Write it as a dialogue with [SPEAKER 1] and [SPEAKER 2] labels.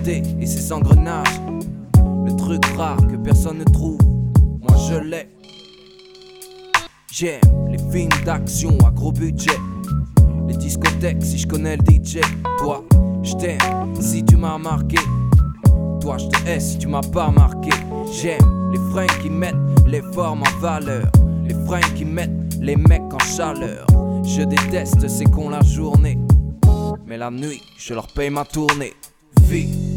[SPEAKER 1] beauté et ses engrenages. Le truc rare que personne ne trouve, moi je l'ai. J'aime les films d'action à gros budget, les discothèques si je connais le DJ. Toi, je t'aime si tu m'as marqué. Toi, je te hais si tu m'as pas marqué. J'aime les fringues qui mettent les formes en valeur, les fringues qui mettent les mecs en chaleur. Je déteste ces cons la journée, mais la nuit, je leur paye ma tournée. Vie